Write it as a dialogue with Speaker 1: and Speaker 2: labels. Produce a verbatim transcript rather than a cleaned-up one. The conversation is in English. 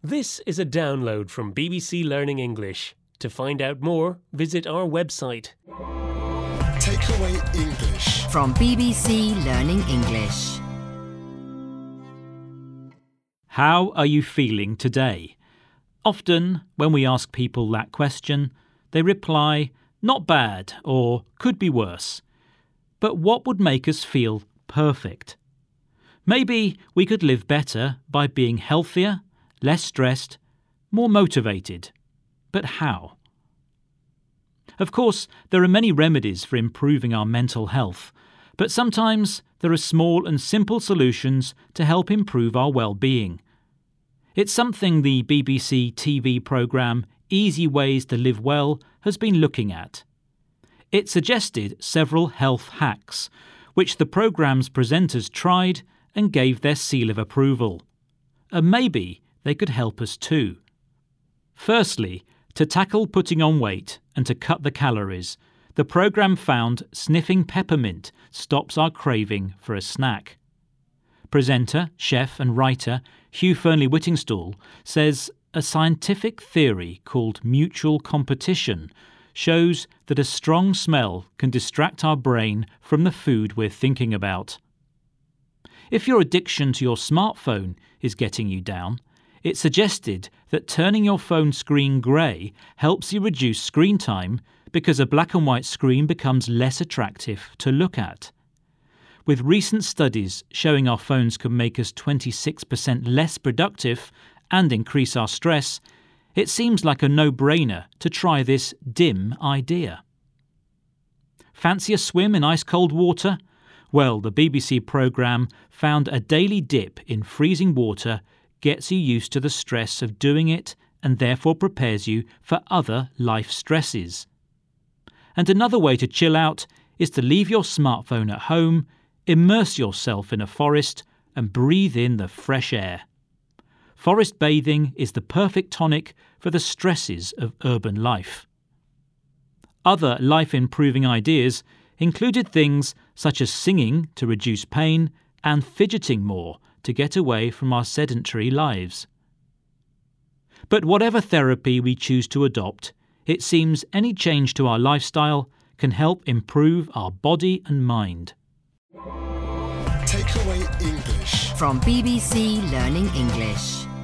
Speaker 1: This is a download from B B C Learning English. To find out more, visit our website.
Speaker 2: Takeaway English
Speaker 3: from B B C Learning English.
Speaker 4: How are you feeling today? Often, when we ask people that question, they reply, not bad or could be worse. But what would make us feel perfect? Maybe we could live better by being healthier, less stressed, more motivated. But how? Of course, there are many remedies for improving our mental health, but sometimes there are small and simple solutions to help improve our well-being. It's something the B B C T V programme Easy Ways to Live Well has been looking at. It suggested several health hacks, which the programme's presenters tried and gave their seal of approval. And maybe they could help us too. Firstly, to tackle putting on weight and to cut the calories, the programme found sniffing peppermint stops our craving for a snack. Presenter, chef and writer Hugh Fearnley-Whittingstall says a scientific theory called mutual competition shows that a strong smell can distract our brain from the food we're thinking about. If your addiction to your smartphone is getting you down, it suggested that turning your phone screen grey helps you reduce screen time because a black and white screen becomes less attractive to look at. With recent studies showing our phones can make us twenty-six percent less productive and increase our stress, it seems like a no-brainer to try this dim idea. Fancy a swim in ice-cold water? Well, the B B C programme found a daily dip in freezing water gets you used to the stress of doing it and therefore prepares you for other life stresses. And another way to chill out is to leave your smartphone at home, immerse yourself in a forest and breathe in the fresh air. Forest bathing is the perfect tonic for the stresses of urban life. Other life-improving ideas included things such as singing to reduce pain and fidgeting more to get away from our sedentary lives. But whatever therapy we choose to adopt, it seems any change to our lifestyle can help improve our body and mind.
Speaker 2: Takeaway English
Speaker 3: from B B C Learning English.